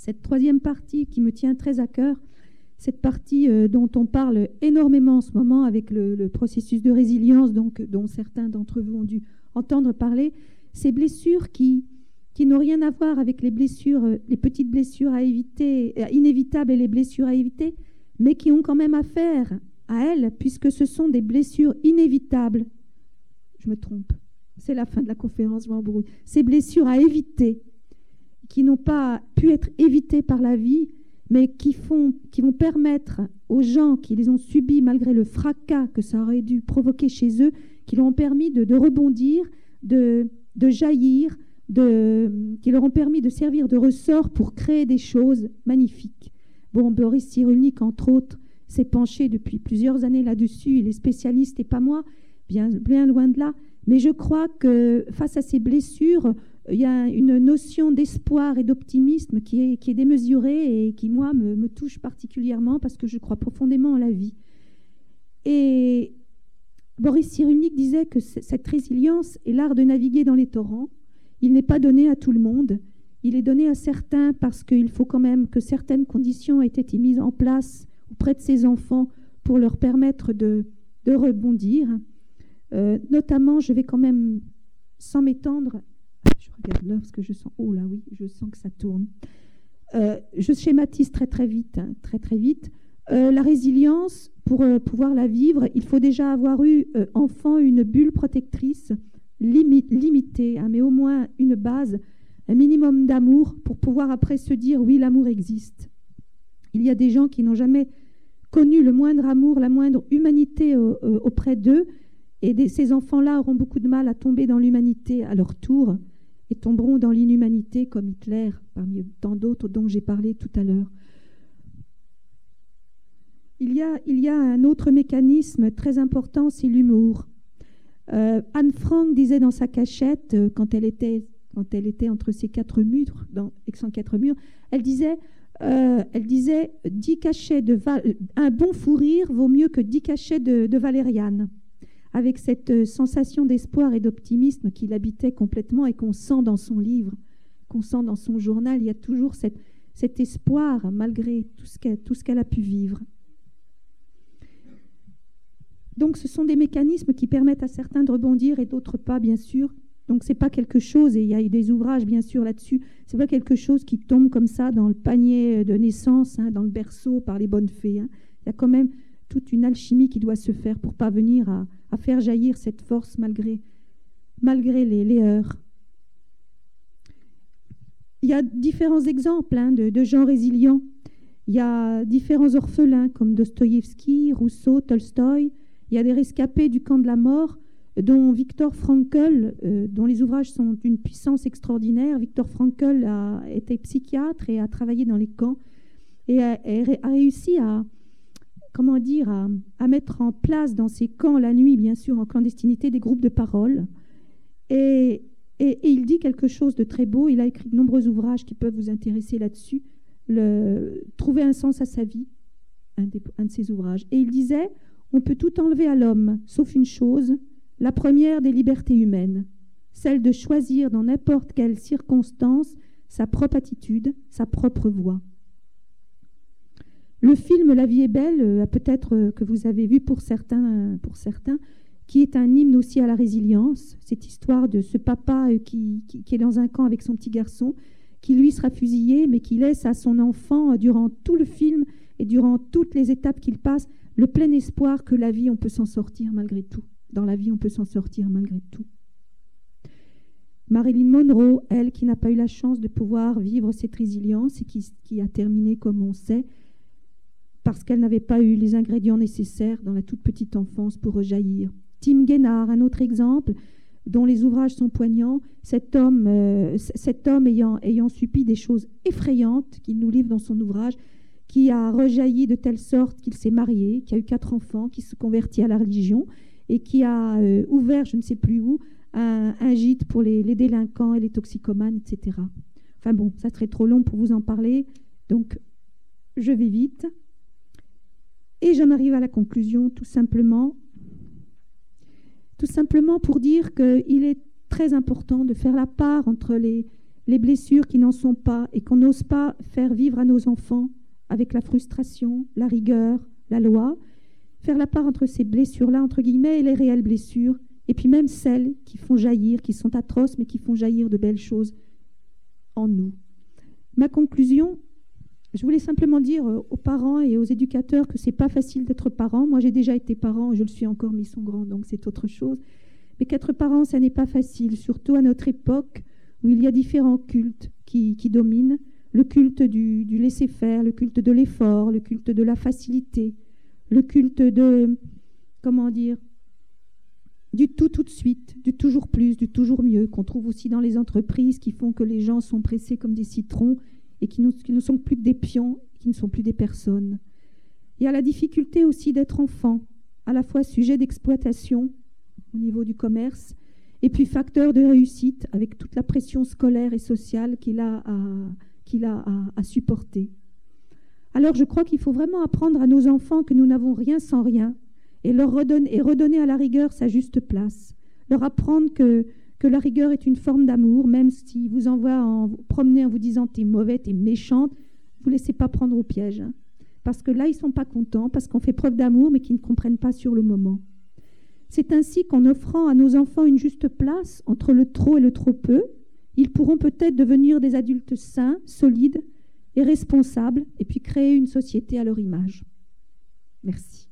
Cette troisième partie qui me tient très à cœur, cette partie dont on parle énormément en ce moment avec le processus de résilience, donc, dont certains d'entre vous ont dû entendre parler, ces blessures qui n'ont rien à voir avec les blessures, les petites blessures à éviter, inévitables et les blessures à éviter, mais qui ont quand même affaire à elles, puisque ce sont des blessures inévitables. Je me trompe, c'est la fin de la conférence, je m'embrouille. Ces blessures à éviter, qui n'ont pas pu être évitées par la vie, mais qui vont permettre aux gens qui les ont subis malgré le fracas que ça aurait dû provoquer chez eux, qui leur ont permis de rebondir, de jaillir, qui leur ont permis de servir de ressort pour créer des choses magnifiques. Bon, Boris Cyrulnik, entre autres, s'est penché depuis plusieurs années là-dessus. Il est spécialiste et pas moi, bien loin de là. Mais je crois que face à ces blessures, il y a une notion d'espoir et d'optimisme qui est démesurée et qui, moi, me touche particulièrement parce que je crois profondément en la vie. Et Boris Cyrulnik disait que cette résilience est l'art de naviguer dans les torrents. Il n'est pas donné à tout le monde. Il est donné à certains parce qu'il faut quand même que certaines conditions aient été mises en place auprès de ces enfants pour leur permettre de rebondir. Notamment, je vais quand même, sans m'étendre, je regarde l'heure parce que je sens, oh là oui, je sens que ça tourne. Je schématise très vite. La résilience, pour pouvoir la vivre, il faut déjà avoir eu, enfant, une bulle protectrice limitée, hein, mais au moins une base, un minimum d'amour pour pouvoir après se dire, oui, l'amour existe. Il y a des gens qui n'ont jamais connu le moindre amour, la moindre humanité auprès d'eux, et ces enfants-là auront beaucoup de mal à tomber dans l'humanité à leur tour et tomberont dans l'inhumanité comme Hitler, parmi tant d'autres dont j'ai parlé tout à l'heure. Il y a un autre mécanisme très important, c'est l'humour. Anne Frank disait dans sa cachette, quand elle était entre ses quatre murs, elle disait 10 cachets un bon fou rire vaut mieux que 10 cachets de valériane. Avec cette sensation d'espoir et d'optimisme qu'il habitait complètement et qu'on sent dans son livre, qu'on sent dans son journal, il y a toujours cet espoir malgré tout ce qu'elle a pu vivre. Donc ce sont des mécanismes qui permettent à certains de rebondir et d'autres pas, bien sûr. Donc c'est pas quelque chose, et il y a des ouvrages bien sûr là-dessus, c'est pas quelque chose qui tombe comme ça dans le panier de naissance, hein, dans le berceau par les bonnes fées. Hein. Il y a quand même toute une alchimie qui doit se faire pour parvenir à faire jaillir cette force malgré les heurts. Il y a différents exemples de gens résilients. Il y a différents orphelins comme Dostoïevski, Rousseau, Tolstoï. Il y a des rescapés du camp de la mort, dont Viktor Frankl, dont les ouvrages sont d'une puissance extraordinaire. Viktor Frankl a été psychiatre et a travaillé dans les camps et a réussi à mettre en place dans ces camps, la nuit, bien sûr, en clandestinité, des groupes de parole. Et il dit quelque chose de très beau. Il a écrit de nombreux ouvrages qui peuvent vous intéresser là-dessus. Trouver un sens à sa vie, un de ses ouvrages. Et il disait, on peut tout enlever à l'homme, sauf une chose, la première des libertés humaines, celle de choisir dans n'importe quelle circonstance sa propre attitude, sa propre voie. Le film La vie est belle, peut-être que vous avez vu pour certains, qui est un hymne aussi à la résilience. Cette histoire de ce papa qui est dans un camp avec son petit garçon, qui lui sera fusillé, mais qui laisse à son enfant, durant tout le film et durant toutes les étapes qu'il passe, le plein espoir que la vie, on peut s'en sortir malgré tout. Dans la vie, on peut s'en sortir malgré tout. Marilyn Monroe, elle qui n'a pas eu la chance de pouvoir vivre cette résilience et qui a terminé comme on sait, parce qu'elle n'avait pas eu les ingrédients nécessaires dans la toute petite enfance pour rejaillir. Tim Guénard, un autre exemple, dont les ouvrages sont poignants, cet homme ayant subi des choses effrayantes qu'il nous livre dans son ouvrage, qui a rejailli de telle sorte qu'il s'est marié, qui a eu 4 enfants, qui se convertit à la religion et qui a ouvert, je ne sais plus où, un gîte pour les délinquants et les toxicomanes, etc. Enfin bon, ça serait trop long pour vous en parler, donc je vais vite. Et j'en arrive à la conclusion, tout simplement pour dire qu'il est très important de faire la part entre les les blessures qui n'en sont pas et qu'on n'ose pas faire vivre à nos enfants avec la frustration, la rigueur, la loi, faire la part entre ces blessures-là, entre guillemets, et les réelles blessures, et puis même celles qui font jaillir, qui sont atroces, mais qui font jaillir de belles choses en nous. Ma conclusion, je voulais simplement dire aux parents et aux éducateurs que c'est pas facile d'être parent. Moi, j'ai déjà été parent, je le suis encore, mais ils sont grands, donc c'est autre chose. Mais qu'être parent, ça n'est pas facile, surtout à notre époque où il y a différents cultes qui dominent. Le culte du laisser-faire, le culte de l'effort, le culte de la facilité, le culte de, du tout de suite, du toujours plus, du toujours mieux, qu'on trouve aussi dans les entreprises qui font que les gens sont pressés comme des citrons et qui ne sont plus que des pions, qui ne sont plus des personnes. Il y a la difficulté aussi d'être enfant, à la fois sujet d'exploitation au niveau du commerce, et puis facteur de réussite avec toute la pression scolaire et sociale qu'il a à supporter. Alors je crois qu'il faut vraiment apprendre à nos enfants que nous n'avons rien sans rien et leur redonner à la rigueur sa juste place. Leur apprendre que la rigueur est une forme d'amour, même s'ils vous envoient en vous promener en vous disant « t'es mauvais, t'es méchante », vous ne laissez pas prendre au piège. Hein. Parce que là, ils ne sont pas contents, parce qu'on fait preuve d'amour, mais qu'ils ne comprennent pas sur le moment. C'est ainsi qu'en offrant à nos enfants une juste place entre le trop et le trop peu, ils pourront peut-être devenir des adultes sains, solides et responsables, et puis créer une société à leur image. Merci.